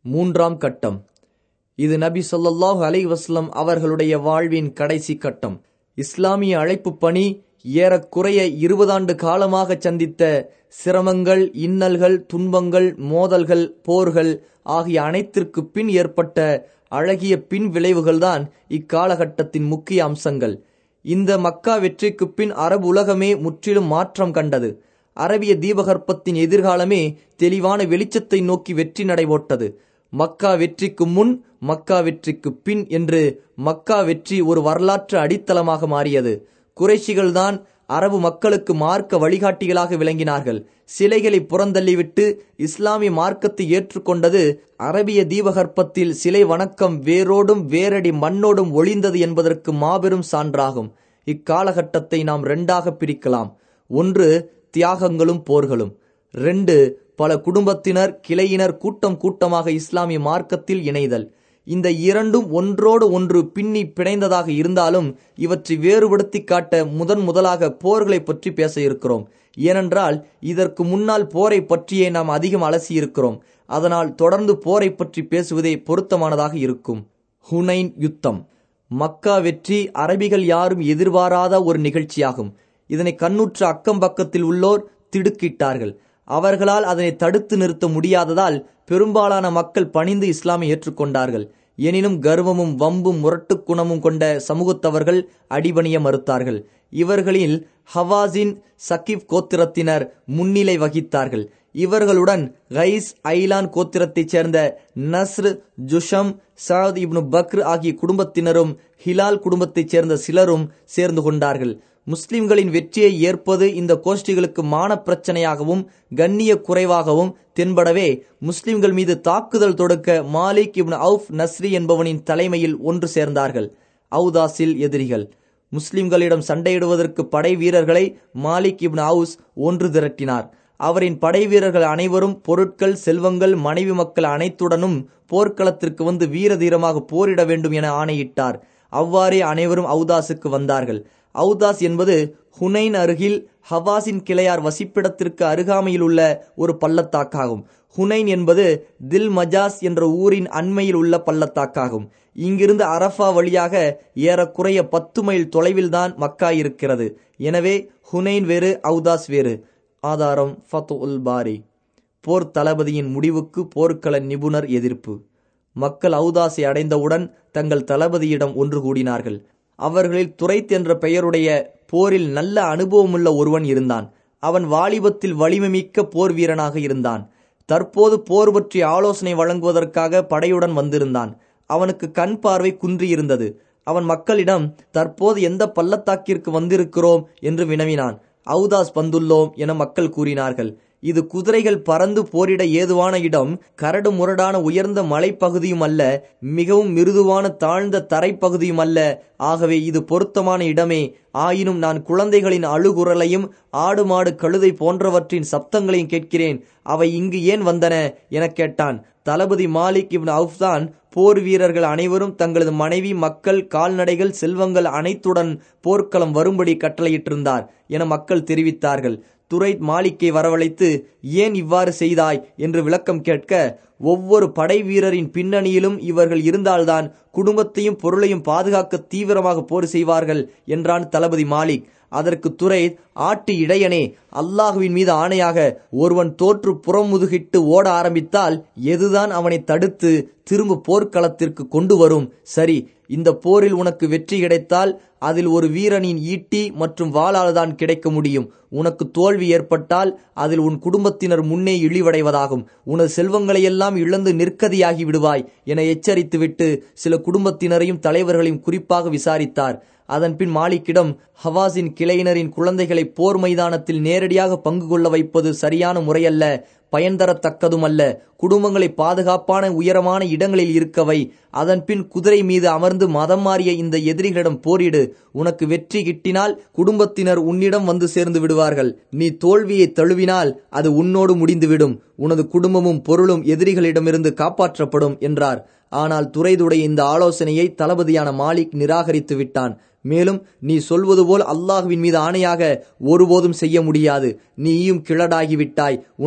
மூன்றாம் கட்டம். இது நபி ஸல்லல்லாஹு அலைஹி வஸல்லம் அவர்களுடைய வாழ்வின் கடைசி கட்டம். இஸ்லாமிய அழைப்பு பணி ஏறக்குறைய 20 ஆண்டு காலமாக சந்தித்த சிரமங்கள், இன்னல்கள், துன்பங்கள், மோதல்கள், போர்கள் ஆகிய அனைத்திற்கு பின் ஏற்பட்ட அழகிய பின் விளைவுகள்தான் இக்காலகட்டத்தின் முக்கிய அம்சங்கள். இந்த மக்கா வெற்றிக்கு பின் அரபு உலகமே முற்றிலும் மாற்றம் கண்டது. அரபிய தீபகற்பத்தின் எதிர்காலமே தெளிவான வெளிச்சத்தை நோக்கி வெற்றி நடைபோட்டது. மக்கா வெற்றிக்கு முன், மக்கா வெற்றிக்கு பின் என்று மக்கா வெற்றி ஒரு வரலாற்று அடித்தளமாக மாறியது. குறைஷிகள்தான் அரபு மக்களுக்கு மார்க்க வழிகாட்டிகளாக விளங்கினார்கள். சிலைகளை புறந்தள்ளிவிட்டு இஸ்லாமிய மார்க்கத்தை ஏற்றுக்கொண்டது அரபிய தீபகற்பத்தில் சிலை வணக்கம் வேரோடும் வேரடி மண்ணோடும் ஒளிந்தது என்பதற்கு மாபெரும் சான்றாகும். இக்காலகட்டத்தை நாம் 2ஆக பிரிக்கலாம். 1, தியாகங்களும் போர்களும். 2, பல குடும்பத்தினர், கிளையினர் கூட்டம் கூட்டமாக இஸ்லாமிய மார்க்கத்தில் இணைதல். இந்த இரண்டும் ஒன்றோடு ஒன்று பின்னி பிணைந்ததாக இருந்தாலும் இவற்றை வேறுபடுத்தி காட்ட முதலாக போர்களை பற்றி பேச இருக்கிறோம். ஏனென்றால் இதற்கு முன்னால் போரை பற்றியே நாம் அதிகம் அலசி இருக்கிறோம். அதனால் தொடர்ந்து போரை பற்றி பேசுவதே பொருத்தமானதாக இருக்கும். ஹுனைன் யுத்தம். மக்கா வெற்றி அரபிகள் யாரும் எதிர்பாராத ஒரு நிகழ்ச்சியாகும். இதனை கண்ணுற்ற அக்கம் பக்கத்தில் உள்ளோர் திடுக்கிட்டார்கள். அவர்களால் அதனை தடுத்து நிறுத்த முடியாததால் பெரும்பாலான மக்கள் பணிந்து இஸ்லாமை ஏற்றுக்கொண்டார்கள். எனினும் கர்வமும் வம்பும் முரட்டு குணமும் கொண்ட சமூகத்தவர்கள் அடிபணிய மறுத்தார்கள். இவர்களில் ஹவாஸின், சகிப் கோத்திரத்தினர் முன்னிலை வகித்தார்கள். இவர்களுடன் கைஸ், ஐலான் கோத்திரத்தைச் சேர்ந்த நஸ்ர், ஜுஷம், சாத் இப்னு பக்ர் ஆகிய குடும்பத்தினரும் ஹிலால் குடும்பத்தைச் சேர்ந்த சிலரும் சேர்ந்து கொண்டார்கள். முஸ்லிம்களின் வெற்றியை ஏற்பது இந்த கோஷ்டிகளுக்கு மான பிரச்சனையாகவும் கண்ணிய குறைவாகவும் தென்படவே முஸ்லிம்கள் மீது தாக்குதல் தொடுக்க மாலிக் இப்னு அவுஃப் நஸ்ரி என்பவனின் தலைமையில் ஒன்று சேர்ந்தார்கள். அவுதாஸில் எதிரிகள். முஸ்லிம்களிடம் சண்டையிடுவதற்கு படை வீரர்களை மாலிக் இப்னு அவுஸ் ஒன்று திரட்டினார். அவரின் படை வீரர்கள் அனைவரும் பொருட்கள், செல்வங்கள், மனைவி மக்கள் அனைத்துடனும் போர்க்களத்திற்கு வந்து வீர தீரமாக போரிட வேண்டும் என ஆணையிட்டார். அவ்வாறே அனைவரும் அவுதாஸுக்கு வந்தார்கள். அவுதாஸ் என்பது ஹுனைன் அருகில் ஹவாஸின் கிளையார் வசிப்பிடத்திற்கு அருகாமையில் உள்ள ஒரு பள்ளத்தாக்காகும். ஹுனைன் என்பது தில் மஜாஸ் என்ற ஊரின் அண்மையில் உள்ள பள்ளத்தாக்காகும். இங்கிருந்து அரஃபா வழியாக ஏறக்குறைய 10 மைல் தொலைவில்தான் மக்கா இருக்கிறது. எனவே ஹுனைன் வேறு, அவுதாஸ் வேறு. ஆதாரம் ஃபத்உல் பாரி. போர் தளபதியின் முடிவுக்கு போர்க்கள நிபுணர் எதிர்ப்பு. மக்கள் அவுதாஸை அடைந்தவுடன் தங்கள் தளபதியிடம் ஒன்று கூடினார்கள். அவர்களில் துரைத் என்ற பெயருடைய போரில் நல்ல அனுபவமுள்ள ஒருவன் இருந்தான். அவன் வாலிபத்தில் வலிமை மிக்க போர் வீரனாக இருந்தான். தற்போது போர் பற்றி ஆலோசனை வழங்குவதற்காக படையுடன் வந்திருந்தான். அவனுக்கு கண் பார்வை குன்றியிருந்தது. அவன் மக்களிடம் தற்போது எந்த பள்ளத்தாக்கிற்கு வந்திருக்கிறோம் என்று வினவினான். அவுதாஸ் வந்துள்ளோம் என மக்கள் கூறினார்கள். இது குதிரைகள் பறந்து போரிட ஏதுவான இடம், கரடு முரடான உயர்ந்த மலைப்பகுதியும் அல்ல, மிகவும் மிருதுவான தாழ்ந்த தரைப்பகுதியும் அல்ல. ஆகவே இது பொருத்தமான இடமே. ஆயினும் நான் குழந்தைகளின் அழுகுரலையும் ஆடு மாடு கழுதை போன்றவற்றின் சப்தங்களையும் கேட்கிறேன். அவை இங்கு ஏன் வந்தன என கேட்டான். தளபதி மாலிக் இப்னு அவுஃப் தான் போர் வீரர்கள் அனைவரும் தங்களது மனைவி, மக்கள், கால்நடைகள், செல்வங்கள் அனைத்துடன் போர்க்களம் வரும்படி கட்டளையிட்டிருந்தார் என மக்கள் தெரிவித்தார்கள். துரைத் மாலிக்கை வரவழைத்து ஏன் இவ்வாறு செய்தாய் என்று விளக்கம் கேட்க, ஒவ்வொரு படை வீரரின் பின்னணியிலும் இவர்கள் இருந்தால்தான் குடும்பத்தையும் பொருளையும் பாதுகாக்க தீவிரமாக போர் செய்வார்கள் என்றான் தளபதி மாலிக். அதற்கு துரைத், ஆட்டு இடையனே, அல்லாஹுவின் மீது ஆணையாக ஒருவன் தோற்று புறமுதுகிட்டு ஓட ஆரம்பித்தால் எதுதான் அவனை தடுத்து திரும்ப போர்க்களத்திற்கு கொண்டு வரும்? சரி, இந்த போரில் உனக்கு வெற்றி கிடைத்தால் அதில் ஒரு வீரனின் ஈட்டி மற்றும் வாளால் தான் கிடைக்க முடியும். உனக்கு தோல்வி ஏற்பட்டால் அதில் உன் குடும்பத்தினர் முன்னே இழிவடைவதாகும். உனது செல்வங்களையெல்லாம் இழந்து நிற்கதியாகி விடுவாய் என எச்சரித்துவிட்டு சில குடும்பத்தினரையும் தலைவர்களையும் குறிப்பாக விசாரித்தார். அதன்பின் மாலிக்கிடம், ஹவாஸின் கிளையினரின் குழந்தைகளை போர் மைதானத்தில் நேரடியாக பங்கு கொள்ள வைப்பது சரியான முறையல்ல, பயன் தரத்தக்கதும் அல்ல. குடும்பங்களை பாதுகாப்பான உயரமான இடங்களில் இருக்கவை. அதன்பின் குதிரை மீது அமர்ந்து மதம் மாறிய இந்த எதிரிகளிடம் போரிடு. உனக்கு வெற்றி கிட்டினால் குடும்பத்தினர் உன்னிடம் வந்து சேர்ந்து விடுவார்கள். நீ தோல்வியை தழுவினால் அது உன்னோடு முடிந்துவிடும். உனது குடும்பமும் பொருளும் எதிரிகளிடமிருந்து காப்பாற்றப்படும் என்றார். ஆனால் துரைதுடைய இந்த ஆலோசனையை தளபதியான மாலிக் நிராகரித்து விட்டான். மேலும், நீ சொல்வது போல் அல்லாஹுவின் மீது ஆணையாக ஒருபோதும் செய்ய முடியாது. நீயும் கிழடாகிவிட்டாய். உனது அறிவு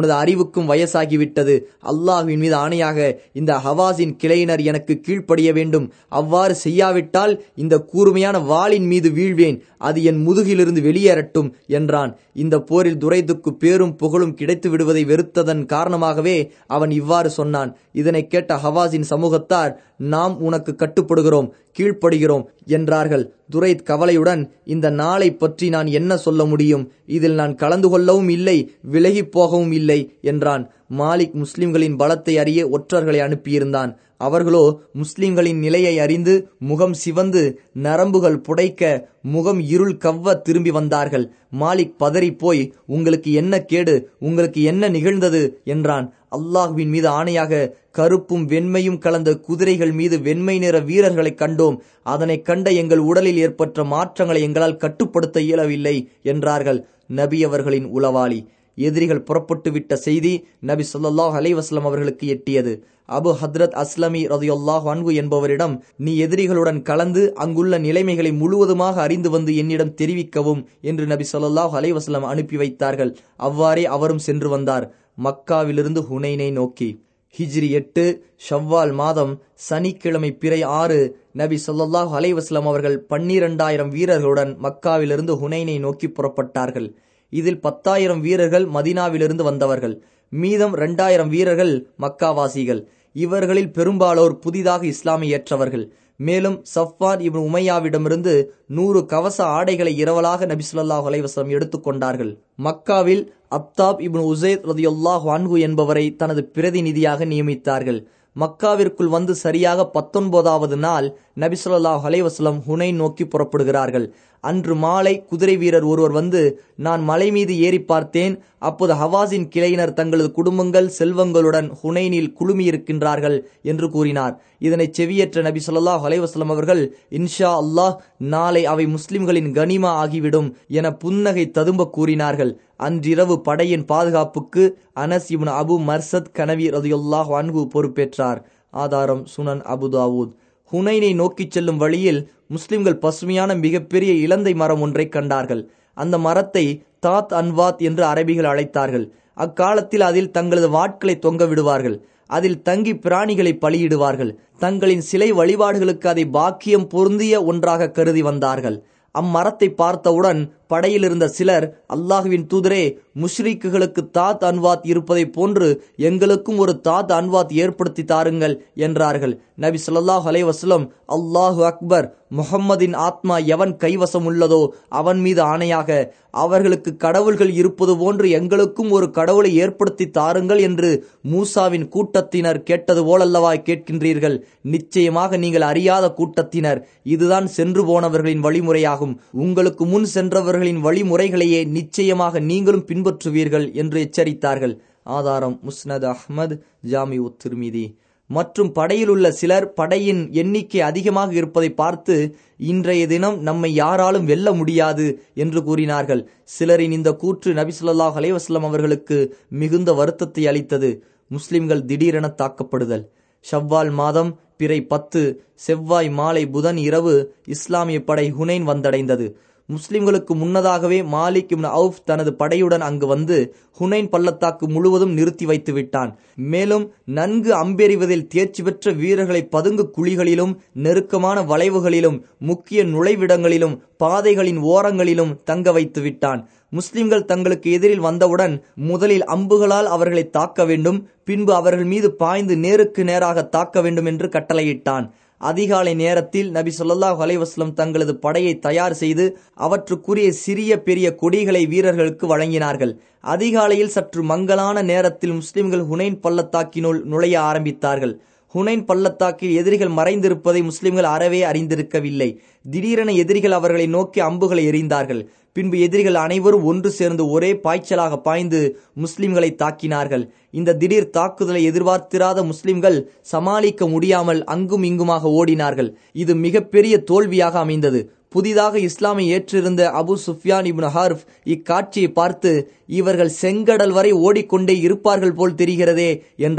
எனக்கும் வயசாகிவிட்டது. அல்லாஹ்வின் மீது ஆணையாக இந்த ஹவாஸின் கிளையினர் எனக்கு கீழ்ப்படிய வேண்டும். அவ்வாறு செய்யாவிட்டால் இந்த கூர்மையான வாளின் மீது வீழ்வேன். அது என் முதுகிலிருந்து வெளியேறட்டும் என்றான். இந்த போரில் துரைதுக்கு பேரும் புகழும் கிடைத்து விடுவதை வெறுத்ததன் காரணமாகவே அவன் இவ்வாறு சொன்னான். இதனை கேட்ட ஹவாஸின் சமூகத்தார், நாம் உனக்கு கட்டுப்படுகிறோம், கீழ்ப்படுகிறோம் என்றார்கள். துரைத் கவலையுடன், இந்த நாளை பற்றி நான் என்ன சொல்ல முடியும்? இதில் நான் கலந்து கொள்ளவும் இல்லை, விலகி போகவும் இல்லை என்றான். மாலிக் முஸ்லிம்களின் பலத்தை அறிய ஒற்றர்களை அனுப்பியிருந்தான். அவர்களோ முஸ்லிம்களின் நிலையை அறிந்து முகம் சிவந்து நரம்புகள் புடைக்க முகம் இருள் கவ்வ திரும்பி வந்தார்கள். மாலிக் பதறி போய், உங்களுக்கு என்ன கேடு, உங்களுக்கு என்ன நிகழ்ந்தது என்றான். அல்லாஹ்வின் மீது ஆணையாக கருப்பும் வெண்மையும் கலந்த குதிரைகள் மீது வெண்மை நிற வீரர்களை கண்டோம். அதனை கண்ட எங்கள் உடலில் ஏற்பட்ட மாற்றங்களை எங்களால் கட்டுப்படுத்த இயலவில்லை என்றார்கள் நபி அவர்களின் உளவாளி. எதிரிகள் புறப்பட்டு விட்ட செய்தி நபி ஸல்லல்லாஹு அலைஹி வஸல்லம் அவர்களுக்கு எட்டியது. அபு ஹத்ரத் அஸ்லமி ரலியல்லாஹு அன்ஹு என்பவரிடம், நீ எதிரிகளுடன் கலந்து அங்குள்ள நிலைமைகளை முழுவதுமாக அறிந்து வந்து என்னிடம் தெரிவிக்கவும் என்று நபி ஸல்லல்லாஹு அலைஹி வஸல்லம் அனுப்பி வைத்தார்கள். அவ்வாறே அவரும் சென்று வந்தார், மக்காவிலிருந்து ஹுனைனை நோக்கி. ஹிஜ்ரி 8 ஷவ்வால் மாதம் சனிக்கிழமை பிறை 6 நபி ஸல்லல்லாஹு அலைஹி வஸல்லம் அவர்கள் 12,000 வீரர்களுடன் மக்காவிலிருந்து ஹுனைனை நோக்கி புறப்பட்டார்கள். இதில் 10,000 வீரர்கள் மதீனாவிலிருந்து வந்தவர்கள். மீதம் 2,000 வீரர்கள் மக்காவாசிகள். இவர்களில் பெரும்பாலோர் புதிதாக இஸ்லாமை ஏற்றவர்கள். மேலும் சஃப்வான் இப்னு உமையாவிடமிருந்து 100 கவச ஆடைகளை இரவலாக நபி ஸல்லல்லாஹு அலைஹி வஸல்லம் எடுத்துக்கொண்டார்கள். மக்காவில் அப்தாப் இப்னு உஸைத் ரலியல்லாஹு அன்ஹு என்பவரை தனது பிரதிநிதியாக நியமித்தார்கள். மக்காவிற்குள் வந்து சரியாக 19வது நாள் நபி ஸல்லல்லாஹு அலைஹி வஸல்லம் ஹுனைன் நோக்கி புறப்படுகிறார்கள். அன்று மாலை குதிரை வீரர் ஒருவர் வந்து, நான் மலை மீது ஏறி பார்த்தேன். அப்போது ஹவாஸின் கிளையினர் தங்களது குடும்பங்கள் செல்வங்களுடன் ஹுனைனில் குழுமியிருக்கின்றார்கள் என்று கூறினார். இதனை செவியேற்ற நபி ஸல்லல்லாஹு அலைஹி வஸல்லம் அவர்கள், இன்ஷா அல்லாஹ் நாளை அவை முஸ்லிம்களின் கனிமா ஆகிவிடும் என புன்னகை ததும்ப கூறினார்கள். அன்றிரவு படையின் பாதுகாப்புக்கு Anas ibn Abu Marthad Ghanawi ரலியல்லாஹு அன்ஹு பொறுப்பேற்றார். ஆதாரம் சுனன் அபு தாவூத். ஹுனைனை நோக்கி செல்லும் வழியில் முஸ்லிம்கள் பசுமையான மிகப்பெரிய இலந்தை மரம் ஒன்றை கண்டார்கள். அந்த மரத்தை தாத் அன்வாத் என்று அரபிகள் அழைத்தார்கள். அக்காலத்தில் அதில் தங்களது வாட்களை தொங்க விடுவார்கள். அதில் தங்கி பிராணிகளை பலியிடுவார்கள். தங்களின் சிலை வழிபாடுகளுக்கு அதை பாக்கியம் பொருந்திய ஒன்றாக கருதி வந்தார்கள். அம்மரத்தை பார்த்தவுடன் படையில் இருந்த சிலர், அல்லாஹ்வின் தூதரே, முஷ்ரிக்குகளுக்கு தாத் அன்வாத் இருப்பதை போன்று எங்களுக்கும் ஒரு தாத் அன்வாத் ஏற்படுத்தி தாருங்கள் என்றார்கள். நபி ஸல்லல்லாஹு அலைஹி வஸல்லம், அல்லாஹு அக்பர், முஹம்மதின் ஆத்மா எவன் கைவசம் உள்ளதோ அவன் மீது ஆணையாக அவர்களுக்கு கடவுள்கள் இருப்பது போன்று எங்களுக்கும் ஒரு கடவுளை ஏற்படுத்தி தாருங்கள் என்று மூசாவின் கூட்டத்தினர் கேட்டது போலல்லவா கேட்கின்றீர்கள்? நிச்சயமாக நீங்கள் அறியாத கூட்டத்தினர். இதுதான் சென்று போனவர்களின் வழிமுறையாகும். உங்களுக்கு முன் சென்றவர்களின் வழிமுறைகளையே நிச்சயமாக நீங்களும் பின்பற்றுவீர்கள் என்று எச்சரித்தார்கள். ஆதாரம் முஸ்னத் அஹ்மத், ஜாமிஉ திர்மிதி. மற்றும் படையில் உள்ள சிலர் படையின் எண்ணிக்கை அதிகமாக இருப்பதை பார்த்து, இன்றைய தினம் நம்மை யாராலும் வெல்ல முடியாது என்று கூறினார்கள். சிலரின் இந்த கூற்று நபி ஸல்லல்லாஹு அலைஹி வஸல்லம் அவர்களுக்கு மிகுந்த வருத்தத்தை அளித்தது. முஸ்லிம்கள் திடீரென தாக்கப்படுதல். ஷவ்வால் மாதம் பிறை 10 செவ்வாய் மாலை புதன் இரவு இஸ்லாமிய படை ஹுனைன் வந்தடைந்தது. முஸ்லிம்களுக்கு முன்னதாகவே மாலிக் இப்னு அவுஃப் தனது படையுடன் அங்கு வந்து ஹுனைன் பள்ளத்தாக்கு முழுவதும் நிறுத்தி வைத்து விட்டான். மேலும் நன்கு அம்பெறிவதில் தேர்ச்சி பெற்ற வீரர்களை பதுங்கு குழிகளிலும் நெருக்கமான வளைவுகளிலும் முக்கிய நுழைவிடங்களிலும் பாதைகளின் ஓரங்களிலும் தங்க வைத்து விட்டான். முஸ்லிம்கள் தங்களுக்கு எதிரில் வந்தவுடன் முதலில் அம்புகளால் அவர்களை தாக்க வேண்டும், பின்பு அவர்கள் மீது பாய்ந்து நேருக்கு நேராக தாக்க வேண்டும் என்று கட்டளையிட்டான். அதிகாலை நேரத்தில் நபி ஸல்லல்லாஹு அலைஹி வஸல்லம் தங்களது படையை தயார் செய்து அவற்றுக்குரிய சிறிய பெரிய கொடிகளை வீரர்களுக்கு வழங்கினார்கள். அதிகாலையில் சற்று மங்கலான நேரத்தில் முஸ்லிம்கள் ஹுனைன் பள்ளத்தாக்கினுள் நுழைய ஆரம்பித்தார்கள். ஹுனைன் பள்ளத்தாக்கில் எதிரிகள் மறைந்திருப்பதை முஸ்லிம்கள் அறவே அறிந்திருக்கவில்லை. திடீரென எதிரிகள் அவர்களை நோக்கி அம்புகளை எறிந்தார்கள். பின்பு எதிரிகள் அனைவரும் ஒன்று சேர்ந்து ஒரே பாய்ச்சலாக பாய்ந்து முஸ்லிம்களை தாக்கினார்கள். இந்த திடீர் தாக்குதலை எதிர்பார்த்திராத முஸ்லிம்கள் சமாளிக்க முடியாமல் அங்கும் இங்குமாக ஓடினார்கள். இது மிகப்பெரிய தோல்வியாக அமைந்தது. புதிதாக இஸ்லாமை ஏற்றிருந்த அபு சுஃப்யான் இப்னு ஹர்ப் இக்காட்சியை பார்த்து, இவர்கள் செங்கடல் வரை ஓடிக்கொண்டே இருப்பார்கள் போல் தெரிகிறதே என்றார்.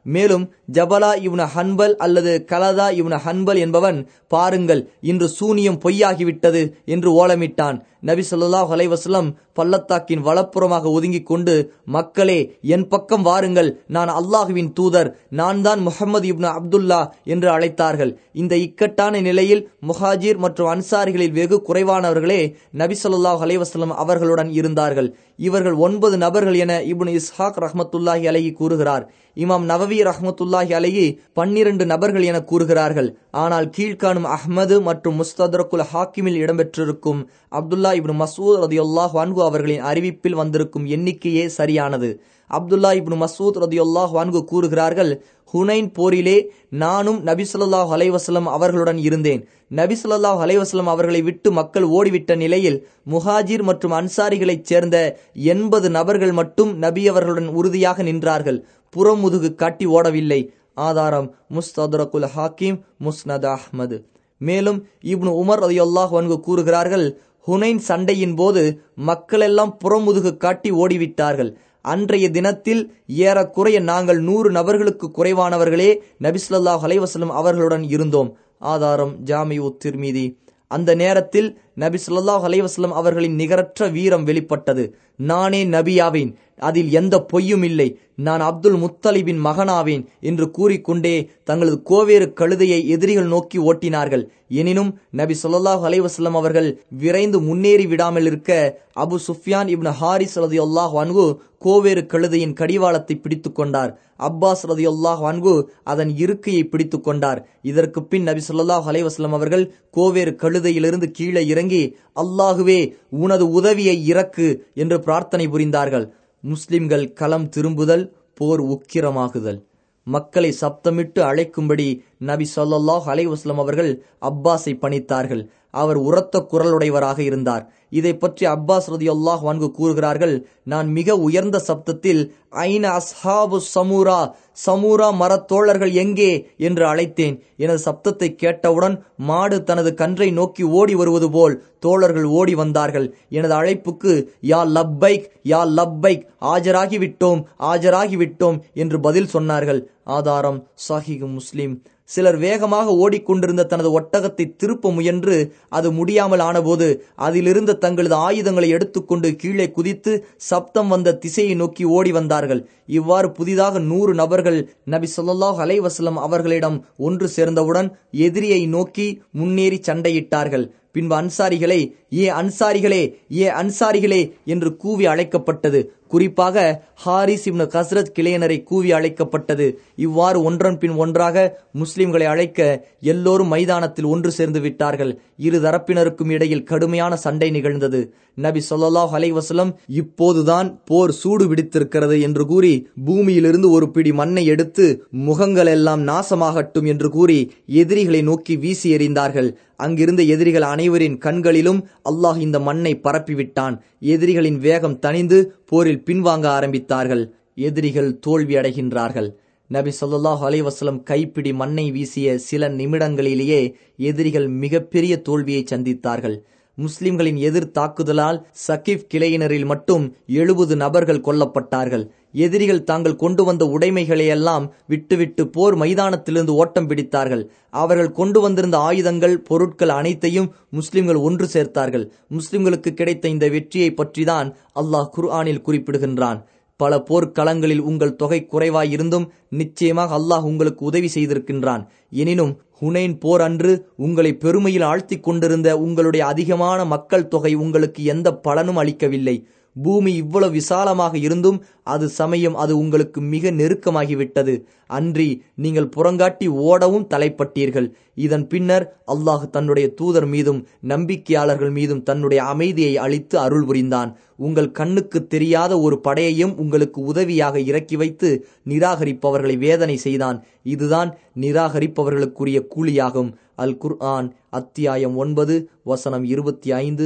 மேலும் ஜபலா இப்னு ஹன்பல் அல்லது கலதா இப்னு ஹன்பல் என்பவன், பாருங்கள், இன்று சூனியம் பொய்யாகிவிட்டது என்று ஓலமிட்டான். நபி ஸல்லல்லாஹு அலைஹி வஸல்லம் பள்ளத்தாக்கின் வலப்புறமாக ஒதுங்கிக் கொண்டு, மக்களே, என் பக்கம் வாருங்கள், நான் அல்லாஹுவின் தூதர், நான் தான் முஹம்மது இப்னு அப்துல்லா என்று அழைத்தார்கள். இந்த இக்கட்டான நிலையில் முஹாஜிர் மற்றும் அன்சாரிகளில் வெகு குறைவானவர்களே நபி ஸல்லல்லாஹு அலைஹி வஸல்லம் அவர்களுடன் இருந்தார்கள். இவர்கள் 9 நபர்கள் என இப்னு இஸ்ஹாக் ரஹ்மத்துல்லாஹி அலைஹி கூறுகிறார். இமாம் நவவி ரஹ்மத்துல்லாஹி அலைஹி 12 நபர்கள் என கூறுகிறார்கள். ஆனால் கீழ்காணும் அஹ்மது மற்றும் முஸ்தத்ரக்குல் ஹாக்கிமில் இடம்பெற்றிருக்கும் அப்துல்லா இப்னு மஸ்ஊத் ரலியல்லாஹு அன்ஹு அவர்களின் அறிவிப்பில் வந்திருக்கும் எண்ணிக்கையே சரியானது. அப்துல்லா இப்னு மஸ்ஊத் ரலியல்லாஹு அன்ஹு கூறுகிறார்கள், ஹுனைன் போரிலே நானும் நபி ஸல்லல்லாஹு அலைஹி வஸல்லம் அவர்களுடன் இருந்தேன். நபி ஸல்லல்லாஹு அலைஹி வஸல்லம் அவர்களை விட்டு மக்கள் ஓடிவிட்ட நிலையில் முஹாஜிர் மற்றும் அன்சாரிகளைச் சேர்ந்த 80 நபர்கள் மட்டும் நபி அவர்களுடன் உறுதியாக நின்றார்கள். புறமுதுகு காட்டி ஓடவில்லை. ஆதாரம் முஸ்தத்ரக்குல் ஹாக்கிம், முஸ்னத் அஹ்மது. மேலும் இப்னு உமர் ரலியல்லாஹு அன்ஹு கூறுகிறார்கள், ஹுனைன் சண்டையின் போது மக்களெல்லாம் புறமுதுகு காட்டி ஓடிவிட்டார்கள். அன்றைய தினத்தில் ஏறக்குறைய நாங்கள் 100 நபர்களுக்கு குறைவானவர்களே நபி ஸல்லல்லாஹு அலைஹி வஸல்லம் அவர்களுடன் இருந்தோம். ஆதாரம் ஜாமிஉ திர்மிதி. அந்த நேரத்தில் நபி ஸல்லல்லாஹு அலைஹி வஸல்லம் அவர்களின் நிகரற்ற வீரம் வெளிப்பட்டது. நானே நபியாவேன், அதில் எந்த பொய்யும் இல்லை, நான் அப்துல் முத்தலிபின் மகனாவேன் என்று கூறிக்கொண்டே தங்களது கோவேறு கழுதையை எதிரிகள் நோக்கி ஓட்டினார்கள். எனினும் நபி ஸல்லல்லாஹு அலைஹி வஸல்லம் அவர்கள் விரைந்து முன்னேறி விடாமல் இருக்க அபு சுஃப்யான் இப்னு ஹாரிஸ் ரலியல்லாஹு அன்ஹு கோவேறு கழுதையின் கடிவாளத்தை பிடித்துக் கொண்டார். அப்பாஸ் ரலியல்லாஹு அன்ஹு அதன் இருக்கையை பிடித்துக் கொண்டார். இதற்கு பின் நபி ஸல்லல்லாஹு அலைஹி வஸல்லம் அவர்கள் கோவேறு கழுதையிலிருந்து கீழே இறங்கி, அல்லாஹுவே, உனது உதவியை இறக்கு என்று பிரார்த்தனை புரிந்தார்கள். முஸ்லிம்கள் களம் திரும்புதல், போர் உக்கிரமாகுதல். மக்களை சப்தமிட்டு அழைக்கும்படி நபி ஸல்லல்லாஹு அலைஹி வஸல்லம் அவர்கள் அப்பாஸை பணித்தார்கள். அவர் உரத்த குரலுடையவராக இருந்தார். இதை பற்றி அப்பாஸ் ரலியல்லாஹு அன்ஹு கூறுகிறார்கள், நான் மிக உயர்ந்த சப்தத்தில் ஐன அஸ்ஹாபு சமூரா, சமூரா மரத்தோழர்கள் எங்கே என்று அழைத்தேன். எனது சப்தத்தை கேட்டவுடன் மாடு தனது கன்றை நோக்கி ஓடி வருவது போல் தோழர்கள் ஓடி வந்தார்கள். எனது அழைப்புக்கு யா லப்பைக், யா லப்பைக், ஆஜராகிவிட்டோம், ஆஜராகிவிட்டோம் என்று பதில் சொன்னார்கள். ஆதாரம் சஹீஹ் முஸ்லிம். சிலர் வேகமாக ஓடிக்கொண்டிருந்த தனது ஒட்டகத்தை திருப்ப முயன்று அது முடியாமல் ஆனபோது அதிலிருந்த தங்களது ஆயுதங்களை எடுத்துக்கொண்டு கீழே குதித்து சப்தம் வந்த திசையை நோக்கி ஓடி வந்தார்கள். இவ்வாறு புதிதாக 100 நபர்கள் நபி ஸல்லல்லாஹு அலைஹி வஸல்லம் அவர்களிடம் ஒன்று சேர்ந்தவுடன் எதிரியை நோக்கி முன்னேறி சண்டையிட்டார்கள். பின்பு அன்சாரிகளை, ஏ அன்சாரிகளே, ஏ அன்சாரிகளே என்று கூவி அழைக்கப்பட்டது. குறிப்பாக ஹாரிஸ் இப்னு கஸ்ரஜ் கிளையனரை கூவி அழைக்கப்பட்டது. இவ்வாறு ஒன்றன் பின் ஒன்றாக முஸ்லிம்களை அழைக்க எல்லோரும் மைதானத்தில் ஒன்று சேர்ந்து விட்டார்கள். இரு தரப்பினருக்கும் இடையில் கடுமையான சண்டை நிகழ்ந்தது. நபி ஸல்லல்லாஹு அலைஹி வஸல்லம், இப்போதுதான் போர் சூடு பிடித்திருக்கிறது என்று கூறி பூமியிலிருந்து ஒரு பிடி மண்ணை எடுத்து முகங்கள் எல்லாம் நாசமாகட்டும் என்று கூறி எதிரிகளை நோக்கி வீசி எறிந்தார்கள். அங்கிருந்த எதிரிகள் அனைவரின் கண்களிலும் அல்லாஹ் இந்த மண்ணை பரப்பிவிட்டான். எதிரிகளின் வேகம் தணிந்து போரில் பின்வாங்க ஆரம்பித்தார்கள். எதிரிகள் தோல்வி அடைகின்றார்கள். நபி ஸல்லல்லாஹு அலைஹி வஸல்லம் கைப்பிடி மண்ணை வீசிய சில நிமிடங்களிலேயே எதிரிகள் மிகப்பெரிய தோல்வியை சந்தித்தார்கள். முஸ்லிம்களின் எதிர் தாக்குதலால் சகிப் கிளையினரில் மட்டும் 70 நபர்கள் கொல்லப்பட்டார்கள். எதிரிகள் தாங்கள் கொண்டு வந்த உடைமைகளையெல்லாம் விட்டுவிட்டு போர் மைதானத்திலிருந்து ஓட்டம் பிடித்தார்கள். அவர்கள் கொண்டு வந்திருந்த ஆயுதங்கள், பொருட்கள் அனைத்தையும் முஸ்லிம்கள் ஒன்று சேர்த்தார்கள். முஸ்லிம்களுக்கு கிடைத்த இந்த வெற்றியை பற்றிதான் அல்லாஹ் குர்ஆனில் குறிப்பிடுகின்றான். பல போர்க்களங்களில் உங்கள் தொகை குறைவாயிருந்தும் நிச்சயமாக அல்லாஹ் உங்களுக்கு உதவி செய்திருக்கின்றான். எனினும் ஹுனைன் போர் அன்று உங்களை பெருமையில் ஆழ்த்திக் கொண்டிருந்த உங்களுடைய அதிகமான மக்கள் தொகை உங்களுக்கு எந்த பலனும் அளிக்கவில்லை. பூமி இவ்வளவு விசாலமாக இருந்தும் அது சமயம் அது உங்களுக்கு மிக நெருக்கமாகிவிட்டது. அன்றி நீங்கள் புறங்காட்டி ஓடவும் தலைப்பட்டீர்கள். இதன் பின்னர் அல்லாஹ் தன்னுடைய தூதர் மீதும் நம்பிக்கையாளர்கள் மீதும் தன்னுடைய அமைதியை அளித்து அருள் புரிந்தான். உங்கள் கண்ணுக்கு தெரியாத ஒரு படையையும் உங்களுக்கு உதவியாக இறக்கி வைத்து நிராகரிப்பவர்களை வேதனை செய்தான். இதுதான் நிராகரிப்பவர்களுக்குரிய கூலியாகும். அல் குர்ஆன் அத்தியாயம் 9 வசனம் 25,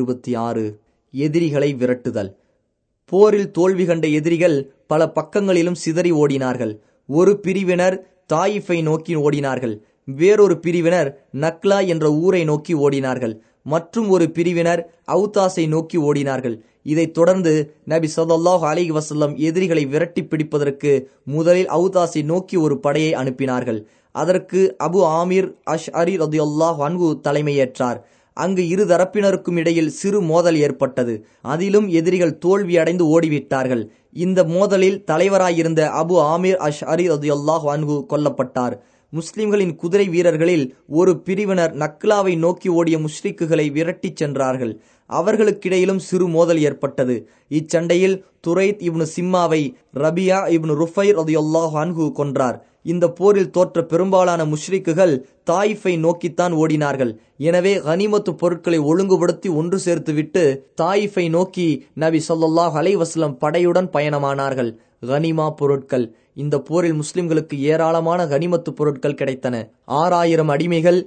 26. எதிரிகளை விரட்டுதல். போரில் தோல்வி கண்ட எதிரிகள் பல பக்கங்களிலும் சிதறி ஓடினார்கள். ஒரு பிரிவினர் தாயிஃபை நோக்கி ஓடினார்கள். வேறொரு பிரிவினர் நக்லா என்ற ஊரை நோக்கி ஓடினார்கள். மற்றும் ஒரு பிரிவினர் அவுதாஸை நோக்கி ஓடினார்கள். இதைத் தொடர்ந்து நபி ஸல்லல்லாஹு அலைஹி வஸல்லம் எதிரிகளை விரட்டி பிடிப்பதற்கு முதலில் அவுதாஸை நோக்கி ஒரு படையை அனுப்பினார்கள். அதற்கு அபு ஆமீர் அஷ்அரி ரலியல்லாஹு அன்ஹு தலைமையேற்றார். அங்கு இரு தரப்பினருக்கும் இடையில் சிறு மோதல் ஏற்பட்டது. அதிலும் எதிரிகள் தோல்வி அடைந்து ஓடிவிட்டார்கள். இந்த மோதலில் தலைவராயிருந்த அபு ஆமீர் அஷ்அரி ரலியல்லாஹு அன்ஹு கொல்லப்பட்டார். முஸ்லிம்களின் குதிரை வீரர்களில் ஒரு பிரிவினர் நக்லாவை நோக்கி ஓடிய முஷ்ரிக்குகளை விரட்டிச் சென்றார்கள். அவர்களுக்கிடையிலும் சிறு மோதல் ஏற்பட்டது. இச்சண்டையில் துரைத் இப்னு சிம்மாவை ரபியா இப்னு ருஃபை ரலியல்லாஹு அன்ஹு கொன்றார். இந்த போரில் தோற்ற பெரும்பாலான முஷ்ரிக்குகள் தாயிஃபை நோக்கித்தான் ஓடினார்கள். எனவே கனிமத்து பொருட்களை ஒழுங்குபடுத்தி ஒன்று சேர்த்துவிட்டு தாயிஃபை நோக்கி நபி ஸல்லல்லாஹு அலைஹி வஸல்லம் படையுடன் பயணமானார்கள். கனிமா பொருட்கள். இந்த போரில் முஸ்லிம்களுக்கு ஏராளமான கனிமத்து பொருட்கள் கிடைத்தன. 6000 அடிமைகள்,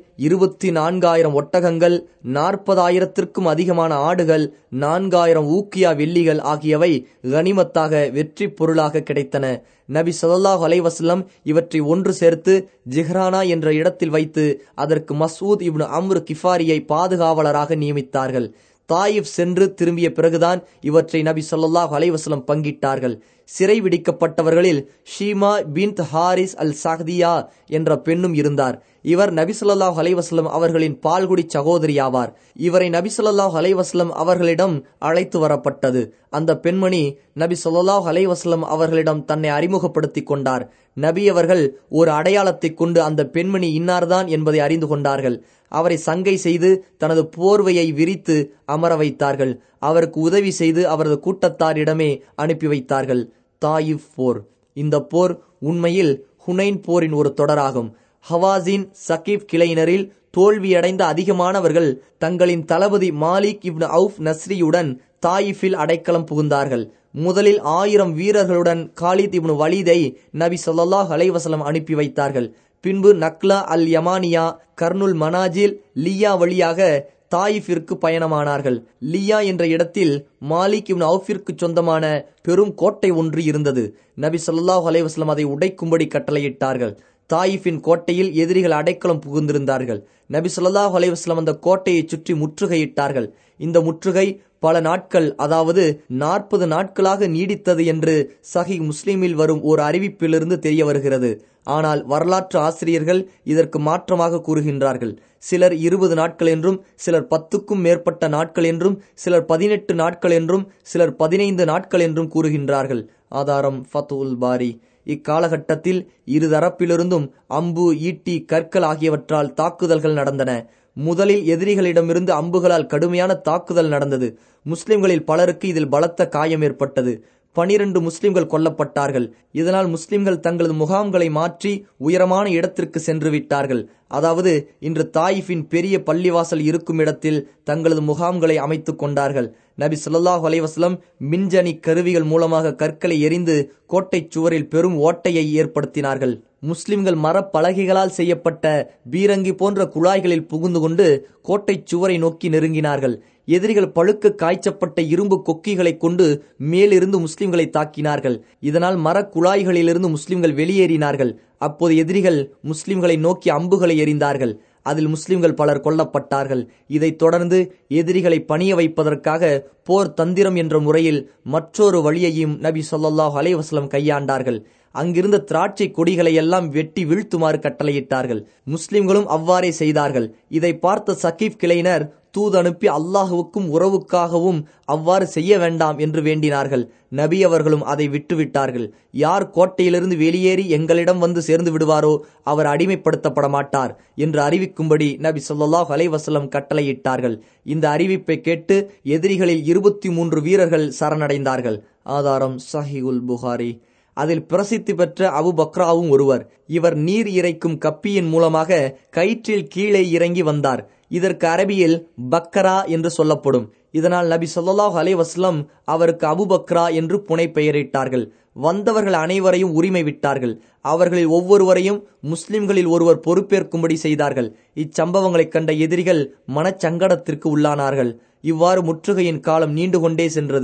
24,000 ஒட்டகங்கள், 40,000த்திற்கும் அதிகமான ஆடுகள், 4000 ஊக்கியா வெள்ளிகள் ஆகியவை கனிமத்தாக வெற்றி பொருளாக கிடைத்தன. நபி ஸல்லல்லாஹு அலைஹி வஸல்லம் இவற்றை ஒன்று சேர்த்து ஜிஹ்ரானா என்ற இடத்தில் வைத்து அதற்கு மஸ்ஊத் இப்னு அம்ர் கிஃபாரியை பாதுகாவலராக நியமித்தார்கள். தாயிஃப் சென்று திரும்பிய பிறகுதான் இவற்றை நபி ஸல்லல்லாஹு அலைஹி வஸல்லம் பங்கிட்டார்கள். சிறை விடிக்கப்பட்டவர்களில் ஷீமா பின்த் ஹாரிஸ் அல் சஹ்தியா என்ற பெண்ணும் இருந்தார். இவர் நபி ஸல்லல்லாஹு அலைஹி வஸல்லம் அவர்களின் பால்குடி சகோதரி ஆவார். இவரை நபி ஸல்லல்லாஹு அலைஹி வஸல்லம் அவர்களிடம் அழைத்து வரப்பட்டது. அந்த பெண்மணி நபி ஸல்லல்லாஹு அலைஹி வஸல்லம் அவர்களிடம் தன்னை அறிமுகப்படுத்திக் கொண்டார். நபி அவர்கள் ஒரு அடையாளத்தை கொண்டு அந்த பெண்மணி இன்னார்தான் என்பதை அறிந்து கொண்டார்கள். அவரை சங்கை செய்து தனது போர்வையை விரித்து அமர வைத்தார்கள். அவருக்கு உதவி செய்து அவரது கூட்டத்தாரிடமே அனுப்பி வைத்தார்கள். தாயிஃப் போர். இந்த போர் உண்மையில் ஹுனைன் போரின் ஒரு தொடராகும். ஹவாஸின் சகீப் கிளையினரில் தோல்வியடைந்த அதிகமானவர்கள் தங்களின் தளபதி மாலிக் இப்னு அவுஃப் நஸ்ரியுடன் தாயிஃபில் அடைக்கலம் புகுந்தார்கள். முதலில் 1000 வீரர்களுடன் காலித் இப்னு வலீதை நபி ஸல்லல்லாஹு அலைஹி வஸல்லம் அனுப்பி வைத்தார்கள். பின்பு நக்லா அல் யமானியா, கர்னுல் மனாஜில், லியா வழியாக தாயிஃபிற்கு பயணமானார்கள். லியா என்ற இடத்தில் மாலிக் இப்னு அவுஃபிற்கு சொந்தமான பெரும் கோட்டை ஒன்று இருந்தது. நபி ஸல்லல்லாஹு அலைஹி வஸல்லம் அதை உடைக்கும்படி கட்டளையிட்டார்கள். தாயிஃபின் கோட்டையில் எதிரிகள் அடைக்கலம் புகுந்திருந்தார்கள். நபி ஸல்லல்லாஹு அலைஹி வஸல்லம் அந்த கோட்டையை சுற்றி முற்றுகையிட்டார்கள். இந்த முற்றுகை பல நாட்கள், அதாவது 40 நாட்களாக நீடித்தது என்று சஹீஹ் முஸ்லிமில் வரும் ஒரு அறிவிப்பிலிருந்து தெரிய வருகிறது. ஆனால் வரலாற்று ஆசிரியர்கள் இதற்கு மாற்றமாக கூறுகின்றார்கள். சிலர் 20 நாட்கள் என்றும், சிலர் 10க்கும் மேற்பட்ட நாட்கள் என்றும், சிலர் 18 நாட்கள் என்றும், சிலர் 15 நாட்கள் என்றும் கூறுகின்றார்கள். ஆதாரம் ஃபத்உல் பாரி. இக்காலகட்டத்தில் இருதரப்பிலிருந்தும் அம்பு, ஈட்டி, கற்கள் ஆகியவற்றால் தாக்குதல்கள் நடந்தன. முதலில் எதிரிகளிடமிருந்து அம்புகளால் கடுமையான தாக்குதல் நடந்தது. முஸ்லிம்களில் பலருக்கு இதில் பலத்த காயம் ஏற்பட்டது. 12 முஸ்லிம்கள் கொல்லப்பட்டார்கள். இதனால் முஸ்லிம்கள் தங்களது முகாம்களை மாற்றி உயரமான இடத்திற்கு சென்று விட்டார்கள். அதாவது இன்று தாயிஃபின் பெரிய பள்ளிவாசல் இருக்கும் இடத்தில் தங்களது முகாம்களை அமைத்துக் கொண்டார்கள். நபி ஸல்லல்லாஹு அலைஹி வஸல்லம் மின்ஜனி கருவிகள் மூலமாக கற்களை எறிந்து கோட்டை சுவரில் பெரும் ஓட்டையை ஏற்படுத்தினார்கள். முஸ்லிம்கள் மரப்பலகைகளால் செய்யப்பட்ட பீரங்கி போன்ற குழாய்களில் புகுந்து கொண்டு கோட்டை சுவரை நோக்கி நெருங்கினார்கள். எதிரிகள் பழுக்க காய்ச்சப்பட்ட இரும்பு கொக்கிகளை கொண்டு மேலிருந்து முஸ்லிம்களை தாக்கினார்கள். இதனால் மரக்குழாய்களிலிருந்து முஸ்லிம்கள் வெளியேறினார்கள். அப்போது எதிரிகள் முஸ்லிம்களை நோக்கி அம்புகளை எறிந்தார்கள். அதில் முஸ்லிம்கள் பலர் கொல்லப்பட்டார்கள். இதைத் தொடர்ந்து எதிரிகளை பணிய வைப்பதற்காக போர் தந்திரம் என்ற முறையில் மற்றொரு வழியையும் நபி ஸல்லல்லாஹு அலைஹி வஸல்லம் கையாண்டார்கள். அங்கிருந்த திராட்சை கொடிகளை எல்லாம் வெட்டி வீழ்த்துமாறு கட்டளையிட்டார்கள். முஸ்லிம்களும் அவ்வாறே செய்தார்கள். இதை பார்த்த சகீப் கிளையினர் தூது அனுப்பி அல்லாஹுவுக்கும் உறவுக்காகவும் அவ்வாறு செய்ய வேண்டாம் என்று வேண்டினார்கள். நபி அவர்களும் அதை விட்டுவிட்டார்கள். யார் கோட்டையிலிருந்து வெளியேறி எங்களிடம் வந்து சேர்ந்து விடுவாரோ அவர் அடிமைப்படுத்தப்பட மாட்டார் என்று அறிவிக்கும்படி நபி ஸல்லல்லாஹு அலைஹி வஸல்லம் கட்டளையிட்டார்கள். இந்த அறிவிப்பை கேட்டு எதிரிகளில் 23 வீரர்கள் சரணடைந்தார்கள். ஆதாரம் சஹீஹுல் புகாரி. அதில் பிரசித்தி பெற்ற அபு பக்ராவும் ஒருவர். இவர் நீர் இறைக்கும் கப்பியின் மூலமாக கயிற்றில் கீழே இறங்கி வந்தார். இதற்கு அரபியில் பக்கரா என்று சொல்லப்படும். இதனால் நபி ஸல்லல்லாஹு அலைஹி வஸல்லம் அவருக்கு அபு பக்ரா என்று புனை பெயரிட்டார்கள். வந்தவர்கள் அனைவரையும் உரிமை விட்டார்கள். அவர்களில் ஒவ்வொருவரையும் முஸ்லிம்களில் ஒருவர் பொறுப்பேற்கும்படி செய்தார்கள். இச்சம்பவங்களைக் கண்ட எதிரிகள் மனச்சங்கடத்திற்கு உள்ளானார்கள். இவ்வாறு முற்றுகையின் காலம் நீண்டு கொண்டே சென்றது.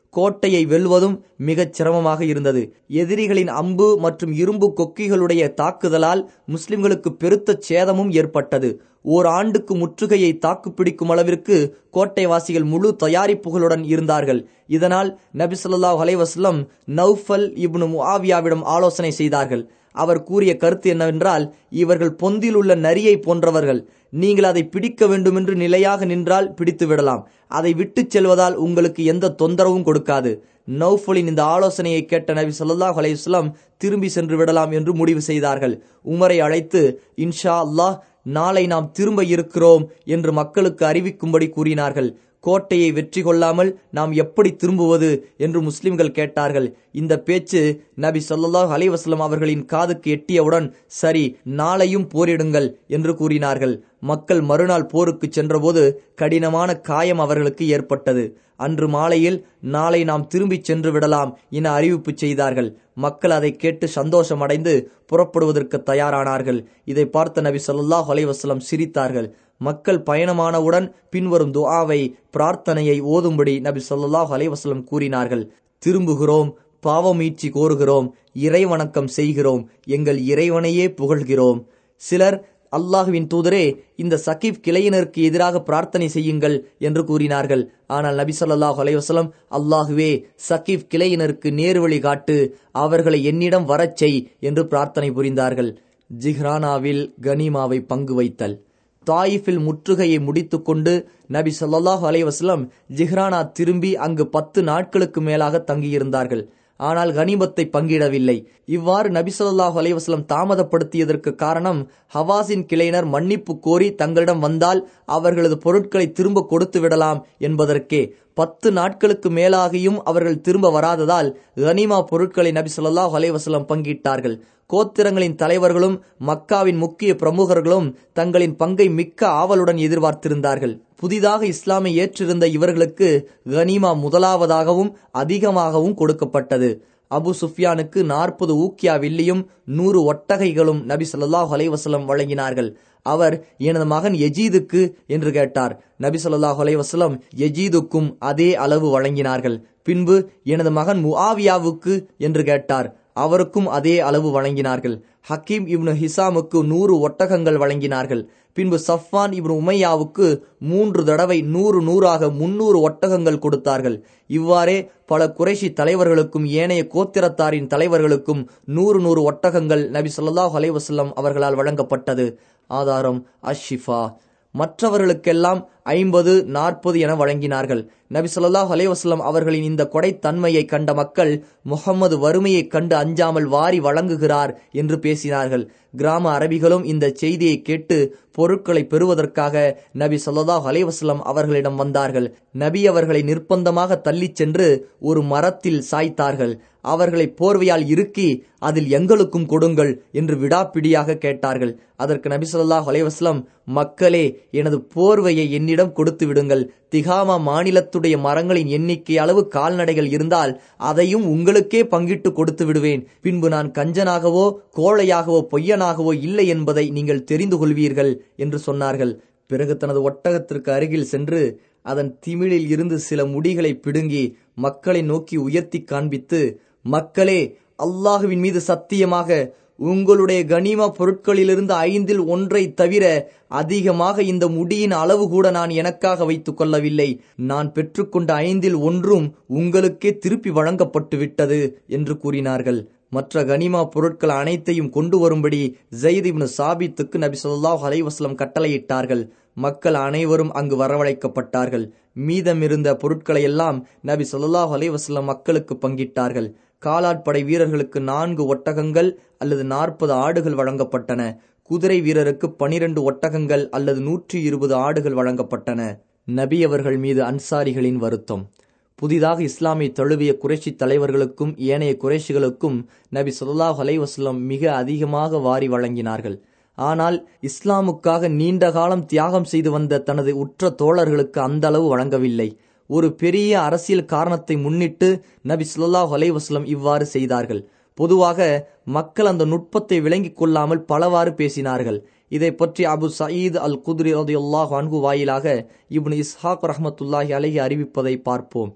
கோட்டையை வெல்வதும் மிகச் சிரமமாக இருந்தது. எதிரிகளின் அம்பு மற்றும் இரும்பு கொக்கிகளுடைய தாக்குதலால் முஸ்லிம்களுக்கு பெருத்த சேதமும் ஏற்பட்டது. ஓராண்டுக்கு முற்றுகையை தாக்குப்பிடிக்கும் அளவிற்கு கோட்டைவாசிகள் முழு தயாரிப்புகளுடன் இருந்தார்கள். இதனால் நபி ஸல்லல்லாஹு அலைஹி வஸல்லம் நௌஃபல் இப்னு முஆவியாவிடம் ஆலோசனை செய்தார்கள். அவர் கூறிய கருத்து என்னவென்றால், இவர்கள் பொந்தில் உள்ள நரியை போன்றவர்கள். நீங்கள் அதை பிடிக்க வேண்டுமென்று நிலையாக நின்றால் பிடித்து விடலாம். அதை விட்டுச் செல்வதால் உங்களுக்கு எந்த தொந்தரவும் கொடுக்காது. நௌஃபலின் இந்த ஆலோசனையை கேட்ட நபி ஸல்லல்லாஹு அலைஹி வஸல்லம் திரும்பி சென்று விடலாம் என்று முடிவு செய்தார்கள். உமரை அழைத்து, இன்ஷா அல்லாஹ் நாளை நாம் திரும்ப இருக்கிறோம் என்று மக்களுக்கு அறிவிக்கும்படி கூறினார்கள். கோட்டையை வெற்றி கொள்ளாமல் நாம் எப்படி திரும்புவது என்று முஸ்லிம்கள் கேட்டார்கள். இந்த பேச்சு நபி ஸல்லல்லாஹு அலைஹி வஸல்லம் அவர்களின் காதுக்கு எட்டியவுடன், சரி நாளையும் போரிடுங்கள் என்று கூறினார்கள். மக்கள் மறுநாள் போருக்கு சென்றபோது கடினமான காயம் அவர்களுக்கு ஏற்பட்டது. அன்று மாலையில் நாளை நாம் திரும்பி சென்று விடலாம் என அறிவிப்பு செய்தார்கள். மக்கள் அதை கேட்டு சந்தோஷம் அடைந்து புறப்படுவதற்கு தயாரானார்கள். இதை பார்த்த நபி ஸல்லல்லாஹு அலைஹி வஸல்லம் சிரித்தார்கள். மக்கள் பயணமானவுடன் பின்வரும் துஆவை, பிரார்த்தனையை ஓதும்படி நபி ஸல்லல்லாஹு அலைஹி வஸல்லம் கூறினார்கள். திரும்புகிறோம், பாவமீட்சி கோருகிறோம், இறை வணக்கம் செய்கிறோம், எங்கள் இறைவனையே புகழ்கிறோம். சிலர், அல்லாஹுவின் தூதரே, இந்த சகீப் கிளையினருக்கு எதிராக பிரார்த்தனை செய்யுங்கள் என்று கூறினார்கள். ஆனால் நபி ஸல்லல்லாஹு அலைஹி வஸல்லம், அல்லாஹுவே சகீப் கிளையினருக்கு நேர்வழி காட்டு, அவர்களை என்னிடம் வரச் செய் என்று பிரார்த்தனை புரிந்தார்கள். ஜிஹ்ரானாவில் கனிமாவை பங்கு வைத்தல். தாயிஃபில் முற்றுகையை முடித்துக் கொண்டு நபி ஸல்லல்லாஹு அலைஹி வஸல்லம் ஜிஹ்ரானா திரும்பி அங்கு 10 நாட்களுக்கு மேலாக தங்கியிருந்தார்கள். ஆனால் கனிமத்தை பங்கிடவில்லை. இவ்வாறு நபி ஸல்லல்லாஹு அலைஹி வஸல்லம் தாமதப்படுத்தியதற்கு காரணம், ஹவாஸின் கிளையினர் மன்னிப்பு கோரி தங்களிடம் வந்தால் அவர்களது பொருட்களை திரும்ப கொடுத்து விடலாம் என்பதற்கே. 10 நாட்களுக்கு மேலாகியும் அவர்கள் திரும்ப வராததால் கனிமா பொருட்களை நபி ஸல்லல்லாஹு அலைஹி வஸல்லம் பங்கிட்டார்கள். கோத்திரங்களின் தலைவர்களும் மக்காவின் முக்கிய பிரமுகர்களும் தங்களின் பங்கை மிக்க ஆவலுடன் எதிர்பார்த்திருந்தார்கள். புதிதாக இஸ்லாமை ஏற்றிருந்த இவர்களுக்கு கனிமா முதலாவதாகவும் அதிகமாகவும் கொடுக்கப்பட்டது. அபு சுஃப்யானுக்கு 40 ஊக்கியா வெள்ளியும் 100 ஒட்டகைகளும் நபி ஸல்லல்லாஹு அலைஹி வஸல்லம் வழங்கினார்கள். அவர், எனது மகன் யஜீதுக்கு என்று கேட்டார். நபி ஸல்லல்லாஹு அலைஹி வஸல்லம் யஜீதுக்கும் அதே அளவு வழங்கினார்கள். பின்பு, எனது மகன் முஆவியாவுக்கு என்று கேட்டார். அவருக்கும் அதே அளவு வழங்கினார்கள். ஹக்கீம் இப்னு ஹிசாமுக்கு 100 ஒட்டகங்கள் வழங்கினார்கள். பின்பு சஃப்வான் இப்னு உமையாவுக்கு 3 தடவை 100 300 ஒட்டகங்கள் கொடுத்தார்கள். இவ்வாறே பல குறைஷி தலைவர்களுக்கும் ஏனைய கோத்திரத்தாரின் தலைவர்களுக்கும் 100 ஒட்டகங்கள் நபி ஸல்லல்லாஹு அலைஹி வஸல்லம் அவர்களால் வழங்கப்பட்டது. ஆதாரம் அஷ்-ஷிஃபா. மற்றவர்களுக்கெல்லாம் 50, 40 என வழங்கினார்கள். நபி ஸல்லல்லாஹு அலைஹி வஸல்லம் அவர்களின் இந்த கொடைத்தன்மையை கண்ட மக்கள், முஹம்மது வறுமையை கண்டு அஞ்சாமல் வாரி வழங்குகிறார் என்று பேசினார்கள். கிராம அரபிகளும் இந்த செய்தியை கேட்டு பொருட்களை பெறுவதற்காக நபி ஸல்லல்லாஹு அலைஹி வஸல்லம் அவர்களிடம் வந்தார்கள். நபி அவர்களை நிர்பந்தமாக தள்ளிச் சென்று ஒரு மரத்தில் சாய்த்தார்கள். அவர்களை போர்வையால் இறுக்கி, அதில் எங்களுக்கும் கொடுங்கள் என்று விடாப்பிடியாக கேட்டார்கள். அதற்கு நபி ஸல்லல்லாஹு அலைஹி வஸல்லம், மக்களே, எனது போர்வையை என்னிடம் கொடுத்து விடுங்கள். திகாமா மாநிலத்துடைய மரங்களின் எண்ணிக்கை அளவு கால்நடைகள் இருந்தால் அதையும் உங்களுக்கே பங்கிட்டு கொடுத்து விடுவேன். பின்பு நான் கஞ்சனாகவோ கோழையாகவோ பொய்யனாகவோ இல்லை என்பதை நீங்கள் தெரிந்து கொள்வீர்கள் என்று சொன்னார்கள். பிறகு தனது ஒட்டகத்திற்கு அருகில் சென்று அதன் திமிழில் இருந்து சில முடிகளை பிடுங்கி மக்களை நோக்கி உயர்த்தி காண்பித்து, மக்களே, அல்லாஹுவின் மீது சத்தியமாக உங்களுடைய கனிமா பொருட்களிலிருந்து 5இல் 1 தவிர அதிகமாக இந்த முடியின் அளவு கூட நான் எனக்காக வைத்துக் கொள்ளவில்லை. நான் பெற்றுக்கொண்ட 5இல் 1 உங்களுக்கே திருப்பி வழங்கப்பட்டு விட்டது என்று கூறினார்கள். மற்ற கனிமா பொருட்கள் அனைத்தையும் கொண்டு வரும்படி ஸைத் இப்னு சாபித்துக்கு நபி ஸல்லல்லாஹு அலைஹி வஸல்லம் கட்டளையிட்டார்கள். மக்கள் அனைவரும் அங்கு வரவழைக்கப்பட்டார்கள். மீதமிருந்த பொருட்களை எல்லாம் நபி ஸல்லல்லாஹு அலைஹி வஸல்லம் மக்களுக்கு பங்கிட்டார்கள். காலாட்படை வீரர்களுக்கு 4 ஒட்டகங்கள் அல்லது 40 ஆடுகள் வழங்கப்பட்டன. குதிரை வீரருக்கு 12 ஒட்டகங்கள் அல்லது 120 ஆடுகள் வழங்கப்பட்டன. நபி அவர்கள் மீது அன்சாரிகளின் வருத்தம். புதிதாக இஸ்லாமை தழுவிய குறைஷி தலைவர்களுக்கும் ஏனைய குறைஷிகளுக்கும் நபி ஸல்லல்லாஹு அலைஹி வஸல்லம் மிக அதிகமாக வாரி வழங்கினார்கள். ஆனால் இஸ்லாமுக்காக நீண்ட காலம் தியாகம் செய்து வந்த தனது உற்ற தோழர்களுக்கு அந்த அளவு வழங்கவில்லை. ஒரு பெரிய அரசியல் காரணத்தை முன்னிட்டு நபி ஸல்லல்லாஹு அலைஹி வஸல்லம் இவ்வாறு செய்தார்கள். பொதுவாக மக்கள் அந்த நுட்பத்தை விளங்கிக் கொள்ளாமல் பலவாறு பேசினார்கள். இதை பற்றி அபு சயீத் அல் குத்ரி ரலியல்லாஹு அன்ஹு வாயிலாக இப்னு இஸ்ஹாக் ரஹ்மத்துல்லாஹி அலைஹி அறிவிப்பதை பார்ப்போம்.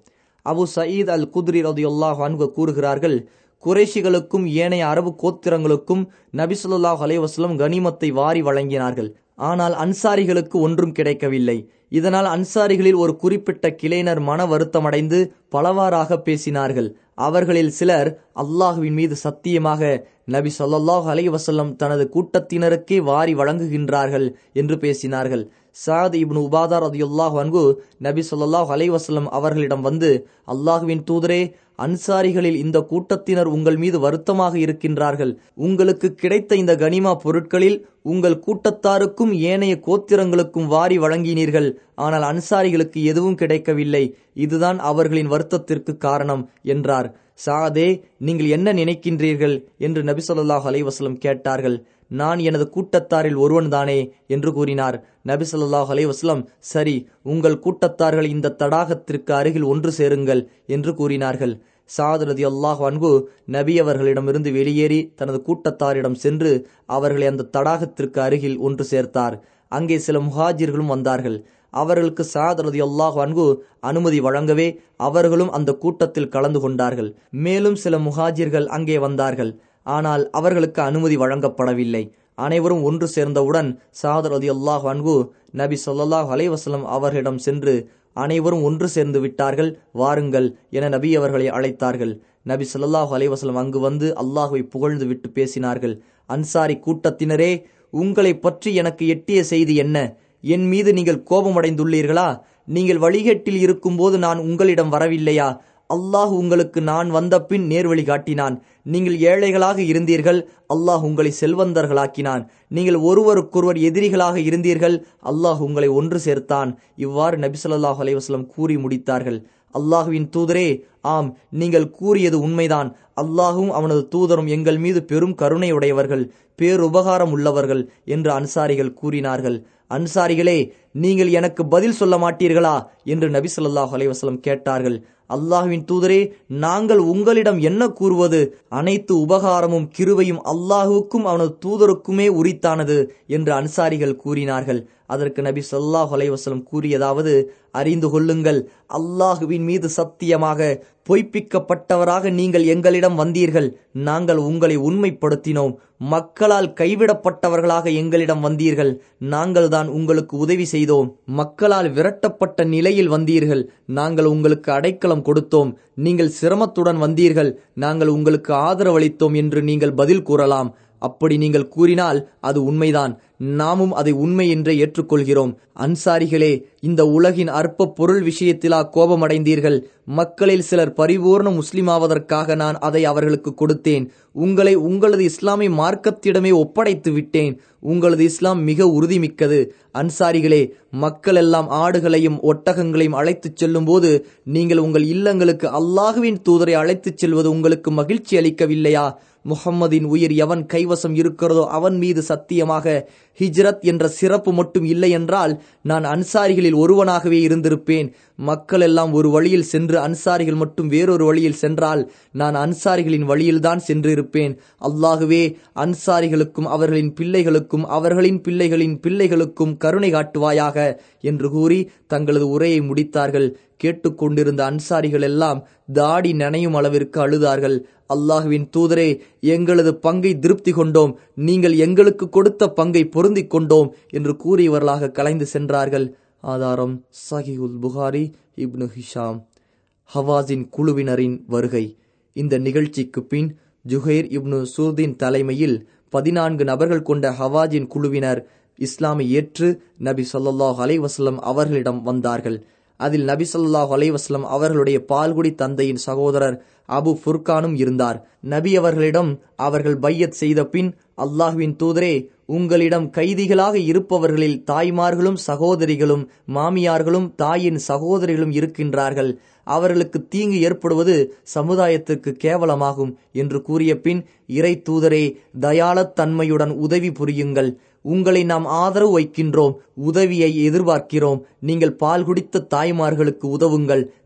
அபு சயீத் அல் குத்ரி ரலியல்லாஹு அன்ஹு கூறுகிறார்கள், குறைஷிகளுக்கும் ஏனைய அரபு கோத்திரங்களுக்கும் நபி ஸல்லல்லாஹு அலைஹி வஸல்லம் கனிமத்தை வாரி வழங்கினார்கள். ஆனால் அன்சாரிகளுக்கு ஒன்றும் கிடைக்கவில்லை. இதனால் அன்சாரிகளில் ஒரு குறிப்பிட்ட கிளையினர் மன வருத்தமடைந்து பலவாறாக பேசினார்கள். அவர்களில் சிலர், அல்லாஹுவின் மீது சத்தியமாக நபி ஸல்லல்லாஹு அலைஹி வஸல்லம் தனது கூட்டத்தினருக்கே வாரி வழங்குகின்றார்கள் என்று பேசினார்கள். சஅத் இப்னு உபாதா ரலியல்லாஹு அன்ஹு நபி ஸல்லல்லாஹு அலைஹி வஸல்லம் அவர்களிடம் வந்து, அல்லாஹுவின் தூதரே, அன்சாரிகளில் இந்த கூட்டத்தினர் உங்கள் மீது வருத்தமாக இருக்கின்றார்கள். உங்களுக்கு கிடைத்த இந்த கனிமா பொருட்களில் உங்கள் கூட்டத்தாருக்கும் ஏனைய கோத்திரங்களுக்கும் வாரி வழங்கினீர்கள். ஆனால் அன்சாரிகளுக்கு எதுவும் கிடைக்கவில்லை. இதுதான் அவர்களின் வருத்தத்திற்கு காரணம் என்றார். சஅதே, நீங்கள் என்ன நினைக்கின்றீர்கள் என்று நபி ஸல்லல்லாஹு அலைஹி வஸல்லம் கேட்டார்கள். நான் எனது கூட்டத்தாரில் ஒருவன்தானே என்று கூறினார். நபி ஸல்லல்லாஹு அலைஹி வஸல்லம், சரி, உங்கள் கூட்டத்தார்கள் இந்த தடாகத்திற்கு அருகில் ஒன்று சேருங்கள் என்று கூறினார்கள். சஅத் ரலியல்லாஹு அன்ஹு நபி அவர்களிடமிருந்து வெளியேறி தனது கூட்டத்தாரிடம் சென்று அவர்களை அந்த தடாகத்திற்கு அருகில் ஒன்று சேர்த்தார். அங்கே சில முஹாஜிர்களும் வந்தார்கள். அவர்களுக்கு சஅத் ரலியல்லாஹு அன்ஹு அனுமதி வழங்கவே அவர்களும் அந்த கூட்டத்தில் கலந்து கொண்டார்கள். மேலும் சில முஹாஜிர்கள் அங்கே வந்தார்கள். ஆனால் அவர்களுக்கு அனுமதி வழங்கப்படவில்லை. அனைவரும் ஒன்று சேர்ந்தவுடன் சஅத் ரலியல்லாஹு அன்ஹு நபி ஸல்லல்லாஹு அலைஹி வஸல்லம் அவர்களிடம் சென்று, அனைவரும் ஒன்று சேர்ந்து விட்டார்கள், வாருங்கள் என நபி அவர்களை அழைத்தார்கள். நபி ஸல்லல்லாஹு அலைஹி வஸல்லம் அங்கு வந்து அல்லாஹ்வை புகழ்ந்து விட்டு பேசினார்கள். அன்சாரி கூட்டத்தினரே, உங்களை பற்றி எனக்கு எட்டிய செய்தி என்ன? என் மீது நீங்கள் கோபமடைந்துள்ளீர்களா? நீங்கள் வழிகேட்டில் இருக்கும்போது நான் உங்களிடம் வரவில்லையா? அல்லாஹ் உங்களுக்கு நான் வந்த பின் நேர்வழி காட்டினான். நீங்கள் ஏழைகளாக இருந்தீர்கள், அல்லாஹ் உங்களை செல்வந்தர்களாக்கினான். நீங்கள் ஒருவருக்கொருவர் எதிரிகளாக இருந்தீர்கள், அல்லாஹ் உங்களை ஒன்று சேர்த்தான். இவ்வாறு நபி ஸல்லல்லாஹு அலைஹி வஸல்லம் கூறி முடித்தார்கள். அல்லாஹுவின் தூதரே, ஆம், நீங்கள் கூறியது உண்மைதான். அல்லாஹும் அவனது தூதரும் எங்கள் மீது பெரும் கருணையுடையவர்கள், பேருபகாரம் உள்ளவர்கள் என்று அன்சாரிகள் கூறினார்கள். அன்சாரிகளே, நீங்கள் எனக்கு பதில் சொல்ல மாட்டீர்களா என்று நபி ஸல்லல்லாஹு அலைஹி வஸல்லம் கேட்டார்கள். அல்லாஹுவின் தூதரே, நாங்கள் உங்களிடம் என்ன கூறுவது? அனைத்து உபகாரமும் கிருபையும் அல்லாஹுக்கும் அவனது தூதருக்குமே உரித்தானது என்று அன்சாரிகள் கூறினார்கள். அதற்கு நபி ஸல்லல்லாஹு அலைஹி வஸல்லம் கூறியதாவது, அறிந்து கொள்ளுங்கள், அல்லாஹுவின் மீது சத்தியமாக பொய்ப்பிக்கப்பட்டவராக நீங்கள் எங்களிடம் வந்தீர்கள். நாங்கள் உங்களை உண்மைப்படுத்தினோம். மக்களால் கைவிடப்பட்டவர்களாக எங்களிடம் வந்தீர்கள். நாங்கள் தான் உங்களுக்கு உதவி செய்தோம். மக்களால் விரட்டப்பட்ட நிலையில் வந்தீர்கள். நாங்கள் உங்களுக்கு அடைக்கலம் கொடுத்தோம். நீங்கள் சிரமத்துடன் வந்தீர்கள். நாங்கள் உங்களுக்கு ஆதரவளித்தோம் என்று நீங்கள் பதில் கூறலாம். அப்படி நீங்கள் கூறினால் அது உண்மைதான். நாமும் அதை உண்மை என்றே ஏற்றுக்கொள்கிறோம். அன்சாரிகளே, இந்த உலகின் அற்ப பொருள் விஷயத்திலா கோபமடைந்தீர்கள்? மக்களில் சிலர் பரிபூர்ண முஸ்லிமாவதற்காக நான் அதை அவர்களுக்கு கொடுத்தேன். உங்களை உங்களது இஸ்லாமிய மார்க்கத்திடமே ஒப்படைத்து விட்டேன். உங்களது இஸ்லாம் மிக உறுதிமிக்கது. அன்சாரிகளே, மக்கள் எல்லாம் ஆடுகளையும் ஒட்டகங்களையும் அழைத்துச் செல்லும் போது நீங்கள் உங்கள் இல்லங்களுக்கு அல்லாஹுவின் தூதரை அழைத்துச் செல்வது உங்களுக்கு மகிழ்ச்சி அளிக்கவில்லையா? முஹம்மதின் உயிர் எவன் கைவசம் இருக்கிறதோ அவன் மீது சத்தியமாக ஹிஜ்ரத் என்ற சிறப்பு மட்டும் இல்லை என்றால் நான் அன்சாரிகளில் ஒருவனாகவே இருந்திருப்பேன். மக்கள் எல்லாம் ஒரு வழியில் சென்று அன்சாரிகள் மட்டும் வேறொரு வழியில் சென்றால் நான் அன்சாரிகளின் வழியில்தான் சென்றிருப்பேன். அல்லாஹுவே, அன்சாரிகளுக்கும் அவர்களின் பிள்ளைகளுக்கும் அவர்களின் பிள்ளைகளின் பிள்ளைகளுக்கும் கருணை காட்டுவாயாக என்று கூறி தங்களது உரையை முடித்தார்கள். கேட்டுக்கொண்டிருந்த அன்சாரிகள் எல்லாம் தாடி நனையும் அளவிற்கு அழுதார்கள். அல்லாஹுவின் தூதரே, எங்களது பங்கை திருப்தி கொண்டோம். நீங்கள் எங்களுக்கு கொடுத்த பங்கை பொருந்திக் கொண்டோம் என்று கூறியவர்களாக கலைந்து சென்றார்கள். ஆதாரம் சஹீஹுல் புகாரி, இப்னு ஹிஷாம். ஹவாஸின் குழுவினரின் வருகை. இந்த நிகழ்ச்சிக்கு பின் ஜுஹைர் இப்னு சூதின் தலைமையில் 14 நபர்கள் கொண்ட ஹவாஸின் குழுவினர் இஸ்லாமை ஏற்று நபி ஸல்லல்லாஹு அலைஹி வஸல்லம் அவர்களிடம் வந்தார்கள். அதில் நபி ஸல்லல்லாஹு அலைஹி வஸல்லம் அவர்களுடைய பால்குடி தந்தையின் சகோதரர் அபு ஃபுர்கானும் இருந்தார். நபி அவர்களிடம் அவர்கள் பையத் செய்த பின், அல்லாஹ்வின் தூதரே, உங்களிடம் கைதிகளாக இருப்பவர்களில் தாய்மார்களும் சகோதரிகளும் மாமியார்களும் தாயின் சகோதரிகளும் இருக்கின்றார்கள். அவர்களுக்கு தீங்கு ஏற்படுவது சமுதாயத்திற்கு கேவலமாகும் என்று கூறிய பின், இறை தூதரே, தயாளத் தன்மையுடன் உதவி புரியுங்கள். உங்களை நாம் ஆதரவு வைக்கின்றோம், உதவியை எதிர்பார்க்கிறோம். நீங்கள் பால் குடித்த தாய்மார்களுக்கு உதவுங்கள்.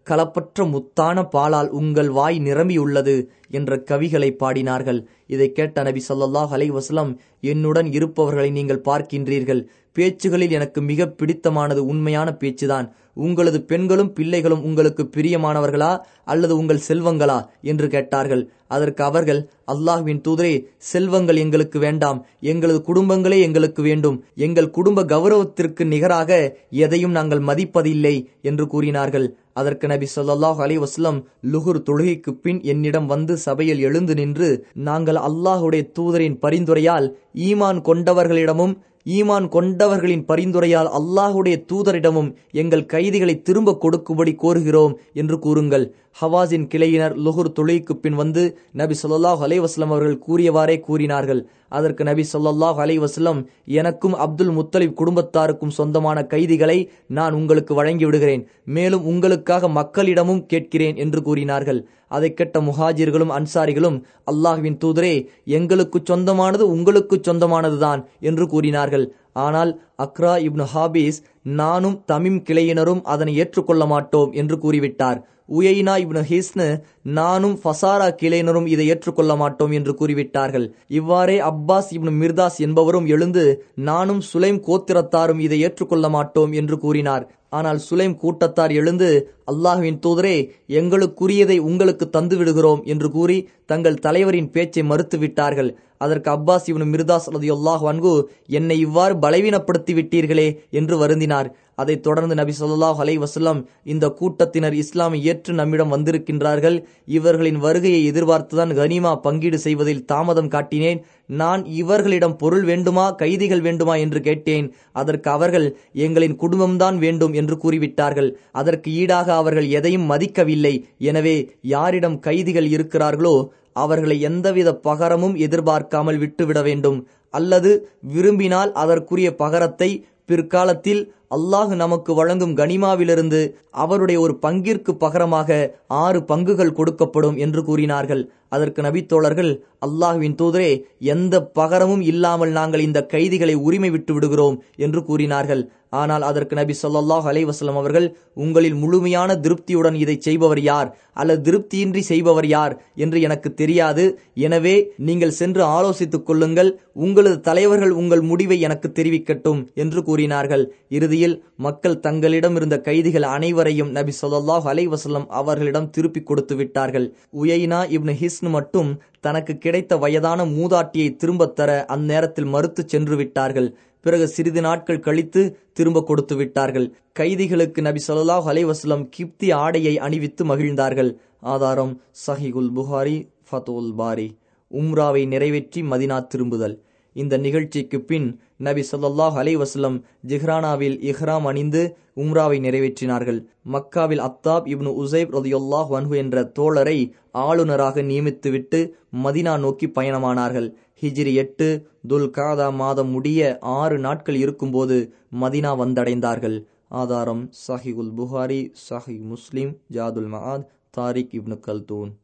கலப்பற்ற முத்தான பாலால் உங்கள் வாய் நிரம்பியுள்ளது என்ற கவிகளை பாடினார்கள். இதை கேட்ட நபி ஸல்லல்லாஹு அலைஹி வஸல்லம், என்னுடன் இருப்பவர்களை நீங்கள் பார்க்கின்றீர்கள், பேச்சுகளில் எனக்கு மிக பிடித்தமானது உண்மையான பேச்சுதான். உங்களது பெண்களும் பிள்ளைகளும் உங்களுக்கு பிரியமானவர்களா அல்லது உங்கள் செல்வங்களா என்று கேட்டார்கள். அதற்கு அவர்கள், அல்லாஹ்வின் தூதரே, செல்வங்கள் எங்களுக்கு வேண்டாம், எங்களது குடும்பங்களே எங்களுக்கு வேண்டும். எங்கள் குடும்ப கௌரவத்திற்கு நிகராக எதையும் நாங்கள் மதிப்பதில்லை என்று கூறினார்கள். அதற்கு நபி ஸல்லல்லாஹு அலைஹி வஸல்லம் லுஹுர் தொழுகைக்கு பின் என்னிடம் வந்து சபையில் எழுந்து நின்று, நாங்கள் அல்லாஹ்வுடைய தூதரின் பரிந்துரையால் ஈமான் கொண்டவர்களிடமும் ஈமான் கொண்டவர்களின் பரிந்துரையால் அல்லாஹ்வுடைய தூதரிடமும் எங்கள் கைதிகளை திரும்ப கொடுக்கும்படி கோருகிறோம் என்று கூறுங்கள். ஹவாஸின் கிளையினர் லுஹுர் தொழுகைக்கு பின் வந்து நபி ஸல்லல்லாஹு அலைஹி வஸல்லம் அவர்கள் கூறியவாறே கூறினார்கள். அதற்கு நபி ஸல்லல்லாஹு அலைஹி வஸல்லம், எனக்கும் அப்துல் முத்தலிப் குடும்பத்தாருக்கும் சொந்தமான கைதிகளை நான் உங்களுக்கு வழங்கி விடுகிறேன், மேலும் உங்களுக்காக மக்களிடமும் கேட்கிறேன் என்று கூறினார்கள். அதை கேட்ட முஹாஜிர்களும் அன்சாரிகளும், அல்லாஹ்வின் தூதரே, எங்களுக்கு சொந்தமானது உங்களுக்கு சொந்தமானதுதான் என்று கூறினார்கள். ஆனால் அக்ரா இப்னு ஹாபிஸ், நானும் தமீம் கிளையினரும் அதனை ஏற்றுக்கொள்ள மாட்டோம் என்று கூறிவிட்டார். உயைனா இப்னு ஹிஸ்னு, நானும் ஃபசாரா கிளையினரும் இதை ஏற்றுக்கொள்ள மாட்டோம் என்று கூறிவிட்டார்கள். இவ்வாறே அப்பாஸ் இப்னு மிர்தாஸ் என்பவரும் எழுந்து, நானும் சுலைம் கோத்திரத்தாரும் இதை ஏற்றுக்கொள்ள மாட்டோம் என்று கூறினார். ஆனால் சுலைம் கூட்டத்தார் எழுந்து, அல்லாஹ்வின் தூதரே, எங்களுக்குரியதை உங்களுக்கு தந்து விடுகிறோம் என்று கூறி தங்கள் தலைவரின் பேச்சை மறுத்து விட்டார்கள். அதற்கு அப்பாஸ் இப்னு மிர்தாஸ் ரலியல்லாஹு அன்ஹு, என்னை இவ்வாறு பலவீனப்படுத்தி விட்டீர்களே என்று வருந்தினார். அதைத் தொடர்ந்து நபி ஸல்லல்லாஹு அலைஹி வஸல்லம், இந்த கூட்டத்தினர் இஸ்லாமை ஏற்று நம்மிடம் வந்திருக்கின்றார்கள், இவர்களின் வருகையை எதிர்பார்த்துதான் கனிமா பங்கீடு செய்வதில் தாமதம் காட்டினேன். நான் இவர்களிடம் பொருள் வேண்டுமா கைதிகள் வேண்டுமா என்று கேட்டேன். அதற்கு அவர்கள், எங்களின் குடும்பம்தான் வேண்டும் என்று கூறிவிட்டார்கள். அதற்கு ஈடாக அவர்கள் எதையும் மதிக்கவில்லை. எனவே யாரிடம் கைதிகள் இருக்கிறார்களோ அவர்களை எந்தவித பகரமும் எதிர்பார்க்காமல் விட்டுவிட வேண்டும். அல்லது விரும்பினால் அதற்குரிய பகரத்தை பிற்காலத்தில் அல்லாஹ் நமக்கு வழங்கும் கனிமாவிலிருந்து அவருடைய ஒரு பங்கிற்கு பகரமாக 6 பங்குகள் கொடுக்கப்படும் என்று கூறினார்கள். அதற்கு நபித்தோழர்கள், அல்லாஹ்வின் தூதரே, எந்த பகரமும் இல்லாமல் நாங்கள் இந்த கைதிகளை உரிமை விட்டு விடுகிறோம் என்று கூறினார்கள். ஆனால் அதற்கு நபி ஸல்லல்லாஹு அலைஹி வஸல்லம் அவர்கள், உங்களில் முழுமையான திருப்தியுடன் இதை செய்பவர் யார் அல்லது திருப்தியின்றி செய்பவர் யார் என்று எனக்கு தெரியாது. எனவே நீங்கள் சென்று ஆலோசித்துக் கொள்ளுங்கள், உங்களது தலைவர்கள் உங்கள் முடிவை எனக்கு தெரிவிக்கட்டும் என்று கூறினார்கள். இறுதியில் மக்கள் தங்களிடம் இருந்த கைதிகள் அனைவரையும் நபி ஸல்லல்லாஹு அலைஹி வஸல்லம் அவர்களிடம் திருப்பி கொடுத்து விட்டார்கள். உயைனா இப்னு ஹிஸ்ன் மட்டும் தனக்கு கிடைத்த வயதான மூதாட்டியை திரும்பத் தர அந்நேரத்தில் மறுத்து சென்று விட்டார்கள். பிறகு சிறிது நாட்கள் கழித்து திரும்ப கொடுத்து விட்டார்கள். கைதிகளுக்கு நபி ஸல்லல்லாஹு அலைஹி வஸல்லம் கிப்தி ஆடையை அணிவித்து மகிழ்ந்தார்கள். ஆதாரம் சஹீஹுல் புகாரி, ஃபத்ஹுல் பாரி. உம்ராவை நிறைவேற்றி மதினா திரும்புதல். இந்த நிகழ்ச்சிக்கு பின் நபி ஸல்லல்லாஹு அலைஹி வஸல்லம் ஜிஹ்ரானாவில் இஹ்ராம் அணிந்து உம்ராவை நிறைவேற்றினார்கள். மக்காவில் அத்தாப் இப்னு உஸைப் ரலியல்லாஹு அன்ஹு என்ற தோழரை ஆளுநராக நியமித்துவிட்டு மதினா நோக்கி பயணமானார்கள். ஹிஜ்ரி 8 துல் காதா மாதம் முடிய 6 நாட்கள் இருக்கும்போது மதினா வந்தடைந்தார்கள். ஆதாரம் சஹீஹுல் புகாரி, சஹீஹ் முஸ்லிம், ஜாதுல் மஆத், தாரிக் இப்னு கல்தூன்.